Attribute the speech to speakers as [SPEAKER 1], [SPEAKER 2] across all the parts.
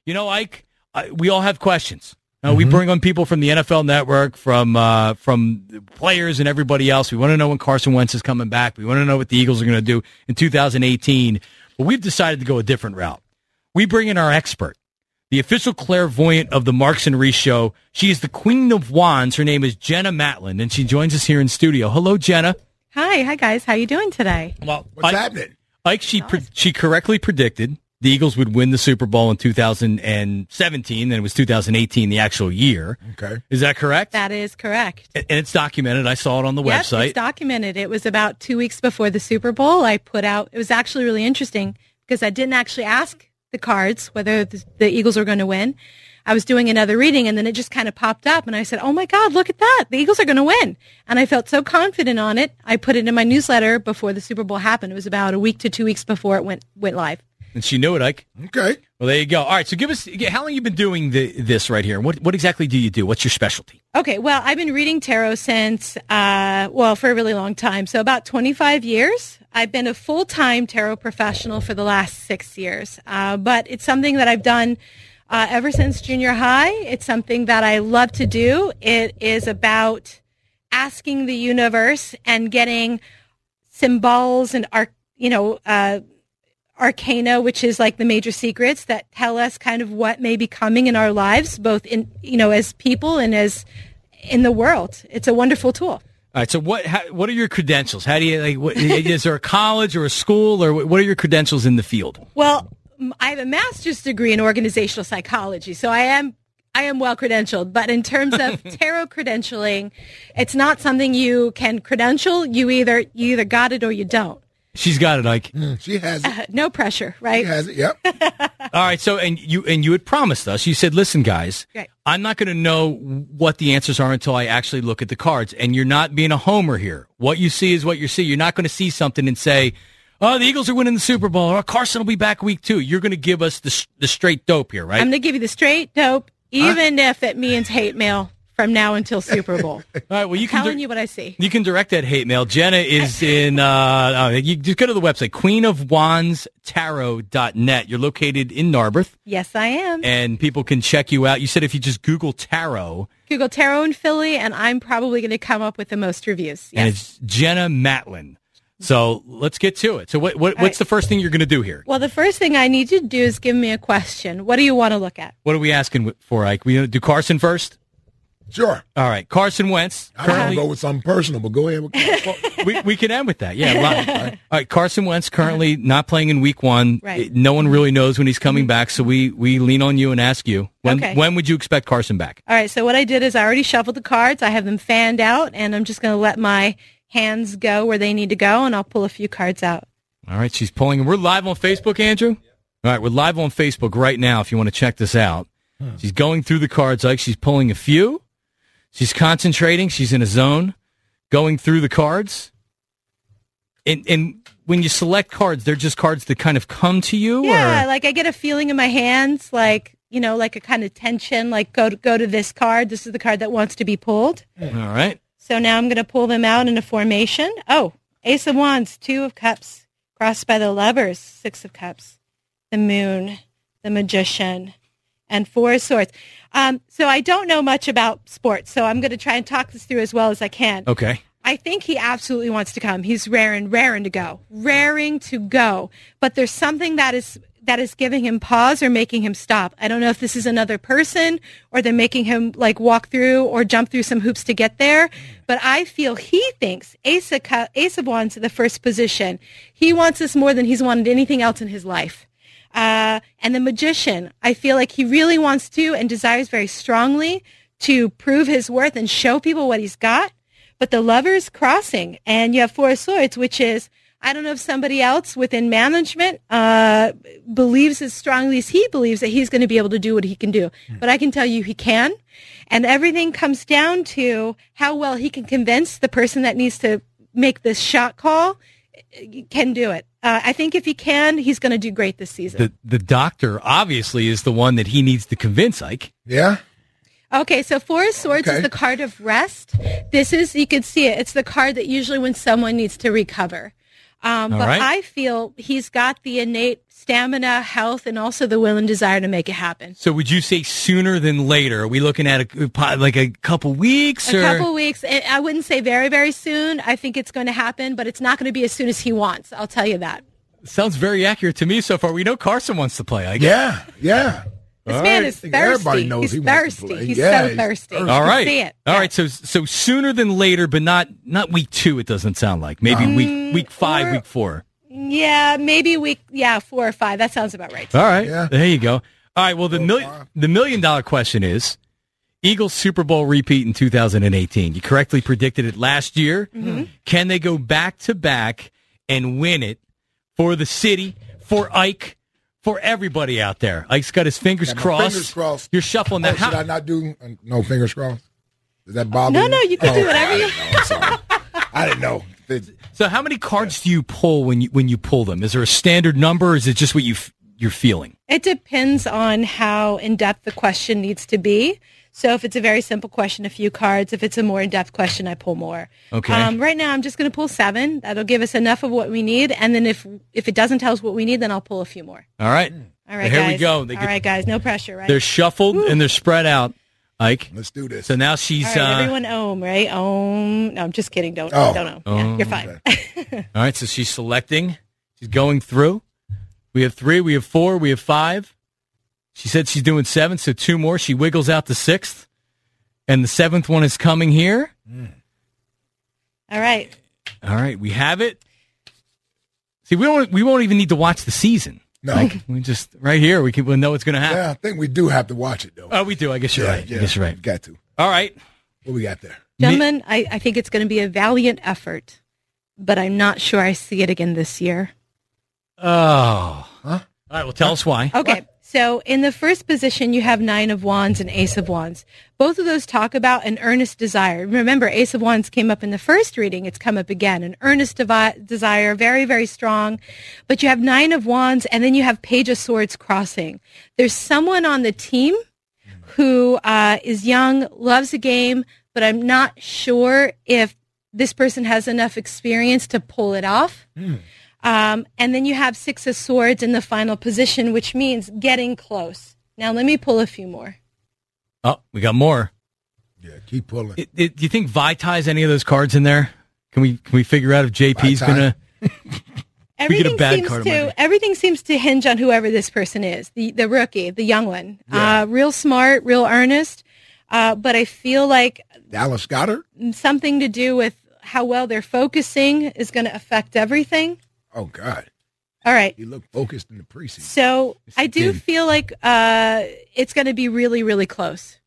[SPEAKER 1] Ike, we all have questions. We bring on people from the NFL Network, from players and everybody else. We want to know when Carson Wentz is coming back. We want to know what the Eagles are going to do in 2018. But we've decided to go a different route. We bring in our expert, the official clairvoyant of the Marks and Reese Show. She is the Queen of Wands. Her name is Jenna Matlin, and she joins us here in studio. Hello, Jenna.
[SPEAKER 2] Hi guys. How you doing today?
[SPEAKER 1] Well,
[SPEAKER 3] what's happening?
[SPEAKER 1] Ike, she correctly predicted the Eagles would win the Super Bowl in 2017, and it was 2018, the actual year.
[SPEAKER 3] Okay.
[SPEAKER 1] Is that correct?
[SPEAKER 2] That is correct.
[SPEAKER 1] And it's documented. I saw it on the website.
[SPEAKER 2] It's documented. It was about 2 weeks before the Super Bowl. I put out, it was actually really interesting because I didn't actually ask the cards whether the Eagles were going to win. I was doing another reading, and then it just kind of popped up, and I said, oh, my God, look at that. The Eagles are going to win. And I felt so confident on it. I put it in my newsletter before the Super Bowl happened. It was about a week to 2 weeks before it went live.
[SPEAKER 1] And she knew it, Ike.
[SPEAKER 3] Okay.
[SPEAKER 1] Well, there you go. All right, so give us, how long have you been doing this right here? What exactly do you do? What's your specialty?
[SPEAKER 2] Okay, well, I've been reading tarot since, for a really long time. So about 25 years. I've been a full-time tarot professional for the last 6 years. But it's something that I've done ever since junior high. It's something that I love to do. It is about asking the universe and getting symbols and arcana, which is like the major secrets that tell us kind of what may be coming in our lives, both in, as people and as in the world. It's a wonderful tool.
[SPEAKER 1] All right. So what are your credentials? How do you, is there a college or a school, or what are your credentials in the field?
[SPEAKER 2] Well, I have a master's degree in organizational psychology, so I am well credentialed, but in terms of tarot credentialing, it's not something you can credential. You either got it or you don't.
[SPEAKER 1] She's got it, Ike.
[SPEAKER 3] She has it.
[SPEAKER 2] No pressure, right?
[SPEAKER 3] She has it, yep.
[SPEAKER 1] All right, so, and you had promised us, you said, listen, guys,
[SPEAKER 2] right.
[SPEAKER 1] I'm not going to know what the answers are until I actually look at the cards, and you're not being a homer here. What you see is what you see. You're not going to see something and say, oh, the Eagles are winning the Super Bowl, or Carson will be back week 2. You're going to give us the straight dope here, right?
[SPEAKER 2] I'm going to give you the straight dope, even if it means hate mail from now until Super Bowl.
[SPEAKER 1] All right, well, you can
[SPEAKER 2] telling you what I see.
[SPEAKER 1] You can direct that hate mail. Jenna is in, you just go to the website, queenofwandstarot.net. You're located in Narberth.
[SPEAKER 2] Yes, I am.
[SPEAKER 1] And people can check you out. You said if you just Google tarot.
[SPEAKER 2] Google tarot in Philly, and I'm probably going to come up with the most reviews. Yes.
[SPEAKER 1] And it's Jenna Matlin. So let's get to it. So what's the first thing you're going to do here?
[SPEAKER 2] Well, the first thing I need you to do is give me a question. What do you want to look at?
[SPEAKER 1] What are we asking for, Ike? We do Carson first?
[SPEAKER 3] Sure.
[SPEAKER 1] All right. Carson Wentz.
[SPEAKER 3] I was going to go with something personal, but go ahead.
[SPEAKER 1] Well, we can end with that. Yeah. All right. Carson Wentz currently not playing in week 1.
[SPEAKER 2] Right.
[SPEAKER 1] No one really knows when he's coming back, so we lean on you and ask you, when would you expect Carson back?
[SPEAKER 2] All right. So what I did is I already shuffled the cards. I have them fanned out, and I'm just going to let my hands go where they need to go, and I'll pull a few cards out.
[SPEAKER 1] All right. She's pulling. We're live on Facebook, Andrew? All right. We're live on Facebook right now if you want to check this out. She's going through the cards, like she's pulling a few. She's concentrating. She's in a zone, going through the cards. And when you select cards, they're just cards that kind of come to you?
[SPEAKER 2] Yeah,
[SPEAKER 1] or?
[SPEAKER 2] like I get a feeling in my hands, like, like a kind of tension, like go to this card. This is the card that wants to be pulled.
[SPEAKER 1] All right.
[SPEAKER 2] So now I'm going to pull them out in a formation. Oh, Ace of Wands, 2 of Cups, crossed by the Lovers, 6 of Cups, the Moon, the Magician, and 4 of Swords. So I don't know much about sports, so I'm going to try and talk this through as well as I can.
[SPEAKER 1] Okay.
[SPEAKER 2] I think he absolutely wants to come. He's raring to go. But there's something that is giving him pause or making him stop. I don't know if this is another person or they're making him like walk through or jump through some hoops to get there. But I feel he thinks Ace of Wands in the first position. He wants this more than he's wanted anything else in his life. And the Magician, I feel like he really wants to and desires very strongly to prove his worth and show people what he's got. But the Lovers crossing, and you have 4 of Swords, which is, I don't know if somebody else within management believes as strongly as he believes that he's going to be able to do what he can do. But I can tell you he can. And everything comes down to how well he can convince the person that needs to make this shot call can do it. I think if he can, he's going to do great this season.
[SPEAKER 1] The doctor obviously is the one that he needs to convince, Ike.
[SPEAKER 3] Yeah.
[SPEAKER 2] Okay, so 4 of Swords is the card of rest. This is, you can see it, it's the card that usually when someone needs to recover. But
[SPEAKER 1] right.
[SPEAKER 2] I feel he's got the innate stamina, health, and also the will and desire to make it happen.
[SPEAKER 1] So would you say sooner than later? Are we looking at a couple weeks?
[SPEAKER 2] A couple weeks. I wouldn't say very, very soon. I think it's going to happen, but it's not going to be as soon as he wants. I'll tell you that.
[SPEAKER 1] Sounds very accurate to me so far. We know Carson wants to play.
[SPEAKER 3] Yeah.
[SPEAKER 2] This man is
[SPEAKER 3] I think
[SPEAKER 2] thirsty.
[SPEAKER 3] everybody knows
[SPEAKER 2] He's
[SPEAKER 3] he wants to
[SPEAKER 2] thirsty.
[SPEAKER 3] play.
[SPEAKER 2] He's
[SPEAKER 3] Yeah,
[SPEAKER 2] so
[SPEAKER 3] he's
[SPEAKER 2] thirsty.
[SPEAKER 3] thirsty.
[SPEAKER 1] All
[SPEAKER 2] You can
[SPEAKER 1] right.
[SPEAKER 2] see it.
[SPEAKER 1] All
[SPEAKER 2] Yeah.
[SPEAKER 1] right. So sooner than later, but not week 2. It doesn't sound like maybe week 5, week 4.
[SPEAKER 2] Yeah, maybe 4 or 5. That sounds about right.
[SPEAKER 1] All right.
[SPEAKER 3] Yeah.
[SPEAKER 1] There you go. All right. Well, the $1 million question is Eagles Super Bowl repeat in 2018. You correctly predicted it last year. Mm-hmm. Can they go back to back and win it for the city, for Ike, for everybody out there? Ike's got his fingers
[SPEAKER 3] Got my
[SPEAKER 1] crossed.
[SPEAKER 3] fingers crossed.
[SPEAKER 1] You're shuffling that.
[SPEAKER 3] Should I not do no fingers crossed? Does that bother you?
[SPEAKER 2] No, you can do whatever you.
[SPEAKER 3] I'm sorry. I didn't know.
[SPEAKER 1] So how many cards do you pull when you pull them? Is there a standard number, or is it just what you're feeling?
[SPEAKER 2] It depends on how in-depth the question needs to be. So if it's a very simple question, a few cards. If it's a more in-depth question, I pull more.
[SPEAKER 1] Okay.
[SPEAKER 2] Right now, I'm just going to pull 7. That'll give us enough of what we need. And then if it doesn't tell us what we need, then I'll pull a few more.
[SPEAKER 1] All right.
[SPEAKER 2] All right,
[SPEAKER 1] Here
[SPEAKER 2] guys.
[SPEAKER 1] we go.
[SPEAKER 2] All right, guys. No pressure, right?
[SPEAKER 1] They're shuffled and they're spread out, Ike.
[SPEAKER 3] Let's do this.
[SPEAKER 1] So now she's...
[SPEAKER 2] All right, everyone ohm, right? Ohm. No, I'm just kidding. Don't ohm. Yeah, you're fine.
[SPEAKER 1] All right, so she's selecting. She's going through. We have 3, we have 4, we have 5. She said she's doing 7, so 2 more. She wiggles out the 6th. And the 7th one is coming here.
[SPEAKER 2] All right.
[SPEAKER 1] All right, we have it. See, we won't even need to watch the season.
[SPEAKER 3] No.
[SPEAKER 1] We just, right here, we'll know what's going to happen.
[SPEAKER 3] Yeah, I think we do have to watch it, though.
[SPEAKER 1] Oh, we do. I guess you're right.
[SPEAKER 3] Yeah,
[SPEAKER 1] I guess you're right.
[SPEAKER 3] Got to.
[SPEAKER 1] All right.
[SPEAKER 3] What we got there?
[SPEAKER 2] Gentlemen, I think it's going to be a valiant effort, but I'm not sure I see it again this year.
[SPEAKER 1] Oh.
[SPEAKER 3] Huh?
[SPEAKER 1] All right, well, tell us why.
[SPEAKER 2] Okay. So in the first position, you have 9 of Wands and Ace of Wands. Both of those talk about an earnest desire. Remember, Ace of Wands came up in the first reading. It's come up again. An earnest desire, very, very strong. But you have 9 of Wands, and then you have Page of Swords crossing. There's someone on the team who is young, loves the game, but I'm not sure if this person has enough experience to pull it off. And then you have 6 of Swords in the final position, which means getting close. Now, let me pull a few more.
[SPEAKER 1] Oh, we got more.
[SPEAKER 3] Yeah, keep pulling.
[SPEAKER 1] Do you think Vi ties any of those cards in there? Can we figure out if JP's going to...
[SPEAKER 2] Everything seems to hinge on whoever this person is, the rookie, the young one.
[SPEAKER 3] Yeah.
[SPEAKER 2] Real smart, real earnest. But I feel like
[SPEAKER 3] Dallas Goedert?
[SPEAKER 2] something to do with how well they're focusing is going to affect everything.
[SPEAKER 3] Oh, God.
[SPEAKER 2] All right.
[SPEAKER 3] He looked focused in the preseason.
[SPEAKER 2] So I do feel like it's going to be really, really close.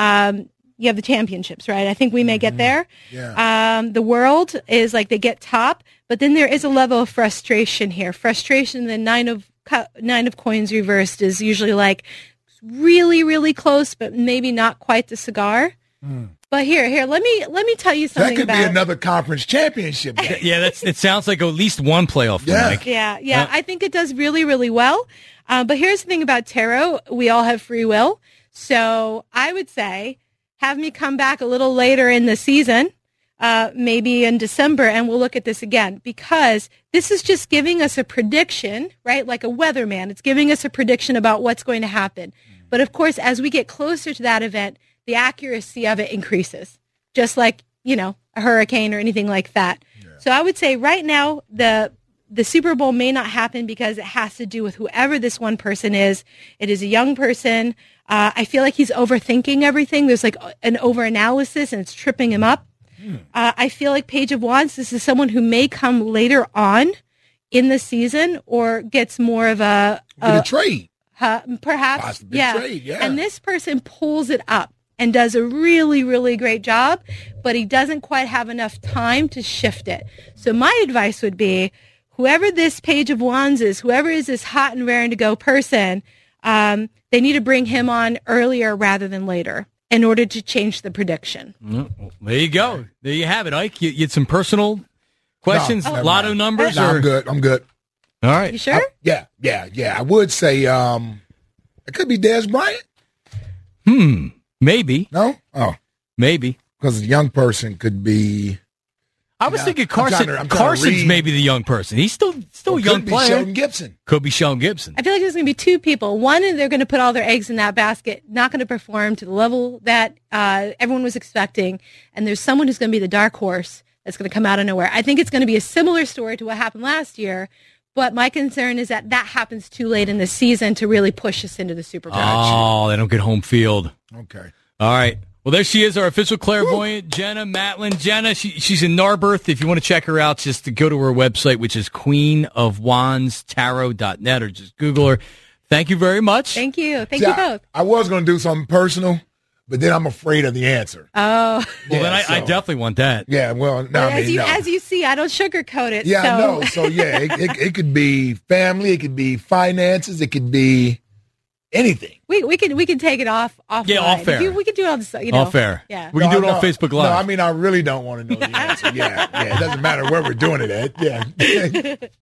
[SPEAKER 2] You have the championships, right? I think we may get there.
[SPEAKER 3] Yeah.
[SPEAKER 2] The world is like they get top, but then there is a level of frustration here. Frustration, the 9 of coins reversed is usually like really, really close, but maybe not quite the cigar. But here, let me tell you something
[SPEAKER 3] That could
[SPEAKER 2] about
[SPEAKER 3] be another conference championship.
[SPEAKER 1] Yeah, it sounds like at least one playoff.
[SPEAKER 3] Yeah.
[SPEAKER 1] Mike.
[SPEAKER 2] Yeah. I think it does really, really well. But here's the thing about tarot. We all have free will. So I would say have me come back a little later in the season, maybe in December, and we'll look at this again. Because this is just giving us a prediction, right? Like a weatherman. It's giving us a prediction about what's going to happen. But of course, as we get closer to that event, the accuracy of it increases, just like, a hurricane or anything like that. Yeah. So I would say right now, the Super Bowl may not happen because it has to do with whoever this one person is. It is a young person. I feel like he's overthinking everything. There's like an overanalysis and it's tripping him up. I feel like Page of Wands, this is someone who may come later on in the season or gets more of a
[SPEAKER 3] trade.
[SPEAKER 2] Perhaps.
[SPEAKER 3] Possibly
[SPEAKER 2] Yeah.
[SPEAKER 3] trade, yeah.
[SPEAKER 2] And this person pulls it up and does a really, really great job, but he doesn't quite have enough time to shift it. So my advice would be, whoever this Page of Wands is, whoever is this hot and raring to go person, they need to bring him on earlier rather than later in order to change the prediction.
[SPEAKER 1] Well, there you go. There you have it, Ike. You had some personal questions,
[SPEAKER 3] No,
[SPEAKER 1] lotto numbers?
[SPEAKER 3] No,
[SPEAKER 1] or?
[SPEAKER 3] I'm good.
[SPEAKER 1] All right.
[SPEAKER 2] You sure?
[SPEAKER 3] Yeah. I would say it could be Dez Bryant.
[SPEAKER 1] Maybe.
[SPEAKER 3] No? Oh.
[SPEAKER 1] Maybe.
[SPEAKER 3] Because a young person could be...
[SPEAKER 1] I was thinking Carson.
[SPEAKER 3] I'm trying to
[SPEAKER 1] Carson's
[SPEAKER 3] read.
[SPEAKER 1] maybe the young person. He's still a young
[SPEAKER 3] Could be
[SPEAKER 1] player.
[SPEAKER 3] Sheldon Gibson.
[SPEAKER 1] Could be Sheldon Gibson.
[SPEAKER 2] I feel like there's going to be two people. One, they're going to put all their eggs in that basket, not going to perform to the level that everyone was expecting. And there's someone who's going to be the dark horse that's going to come out of nowhere. I think it's going to be a similar story to what happened last year. But my concern is that happens too late in the season to really push us into the Super Bowl.
[SPEAKER 1] Oh, they don't get home field.
[SPEAKER 3] Okay.
[SPEAKER 1] All right. Well, there she is, our official clairvoyant, Jenna Matlin. Jenna, she's in Narberth. If you want to check her out, just to go to her website, which is queenofwandstarot.net, or just Google her. Thank you very much.
[SPEAKER 2] Thank you. Thank you both.
[SPEAKER 3] I was going to do something personal, but then I'm afraid of the answer.
[SPEAKER 2] Oh.
[SPEAKER 1] Well, then I definitely want that.
[SPEAKER 3] Yeah, well, no, I mean, no.
[SPEAKER 2] As you see, I don't sugarcoat it.
[SPEAKER 3] Yeah,
[SPEAKER 2] so.
[SPEAKER 3] I know. So, yeah, it could be family. It could be finances. It could be anything.
[SPEAKER 2] We can take it off.
[SPEAKER 1] Yeah, off air.
[SPEAKER 2] We can do all this. You know,
[SPEAKER 1] Off air.
[SPEAKER 2] Yeah.
[SPEAKER 1] We can do it on Facebook Live.
[SPEAKER 3] No, I mean, I really don't want to know the answer. Yeah, it doesn't matter where we're doing it at. Yeah.